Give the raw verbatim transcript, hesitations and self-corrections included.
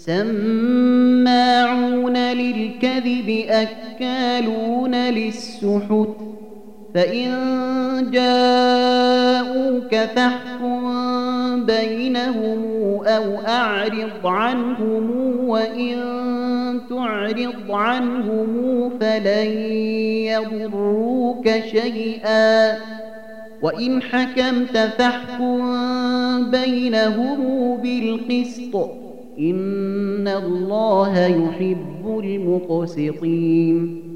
سماعون للكذب أكالون للسحت فإن جاءوك فاحكم بينهم أو أعرض عنهم وإن تعرض عنهم فلن يضروك شيئا وإن حكمت فاحكم بينهم بالقسط إن الله يحب المقسطين